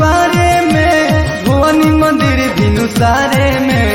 कुआरे में भवानी मंदिर भिनु सारे में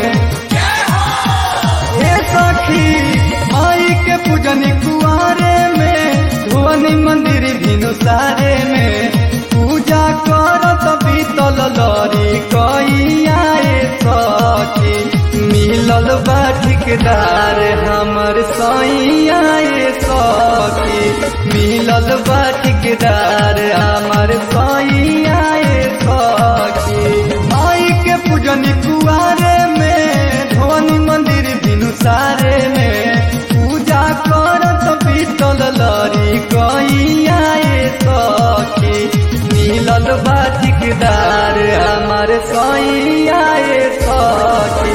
ए सखी माई के पूजनी कुआरे में भवानी मंदिर भिनु सारे में पूजा करत बीतल लरी कइया ए सखी मिलल बा ठिकदार हमर सैया ए सखी मिलल बा ठिकदार हमर सैया ए सखी माई के पूजनी कुआरे में भवानी मंदिर भिनु सारे में पूजा करत बीतल लरी कइया ए सखी मिलल बा ठिकदार हमर सैया ए सखी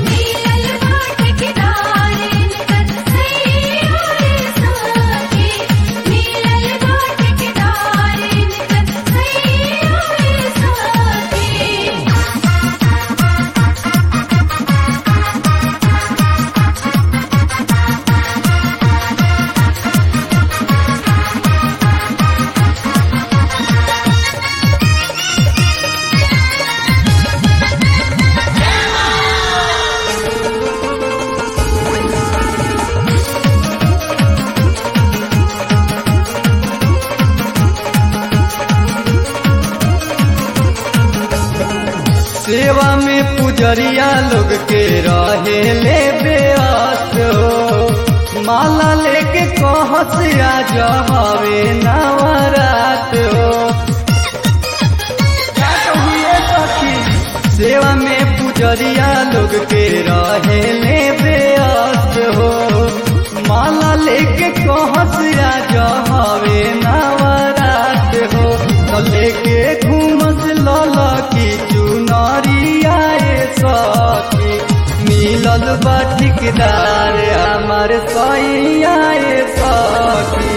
सेवा में पुजरिया लोग के रहे ले बेअस्त हो माला लेके कहस आ जमावे नवरात हो क्या कहिए सखी सेवा में पुजरिया लोग के रहे ले बेअस्त हो माला लेके कहस आ जमावे नवरात हो तो लेके घूमस लला की चुनरिया ए सखी मिलल बा ठिकदार हमर सैया ए सखी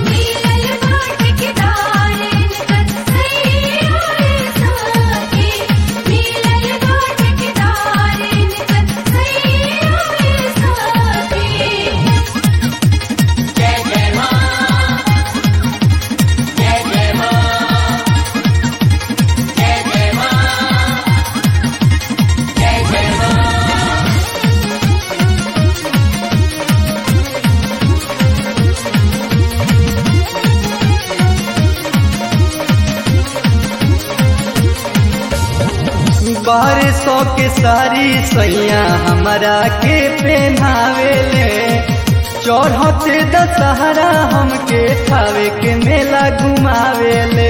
बारह सौ के सारी सैया हमरा के पहनावेले चढ़ते दशहरा हमके थावे के मेला घुमावेले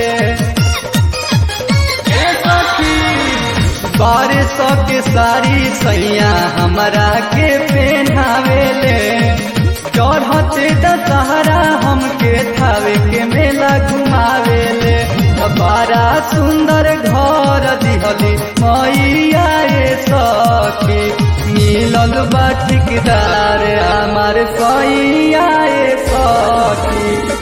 1200 के सारी सैया हमरा के पहनावेले चढ़ते दशहरा हमके थावे के मेला घुमावेले बड़ा सुंदर घर दिहली मैया ए सखी मिलल बा ठिकदार हमार सैया ए सखी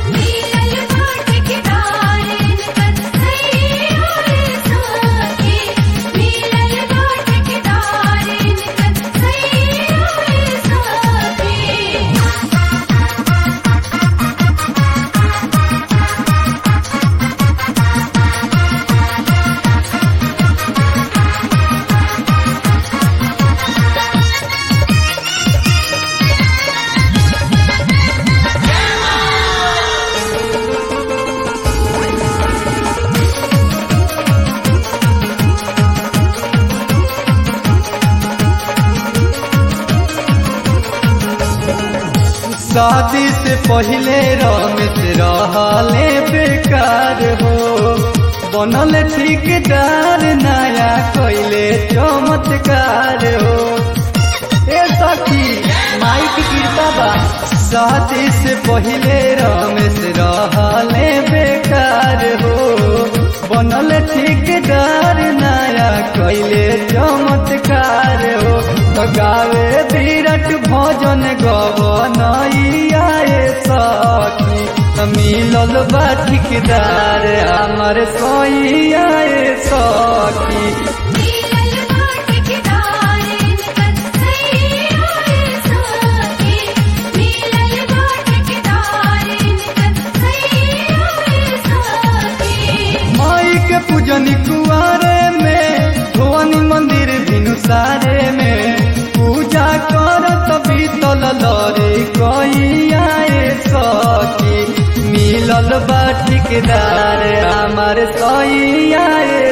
शादी से पहले रमेश रहले बेकार हो बनल ठिकदार नया कैले चमत्कार हो ए सखी माई की कृपा बा शादी से पहले रमेश रहले बेकार हो बनल ठिकदार नया कैले चमत्कार हो गावे विराट भजन गवनैया ए सखी मिलल बा ठिकदार हमर सैया ए सखी माई के पूजन पूजनी कुआरे में भवानी मंदिर भिनुसारे में पूजा करत बीतल लरे कहिया सखी मिलल बा ठिकदार हमार सैया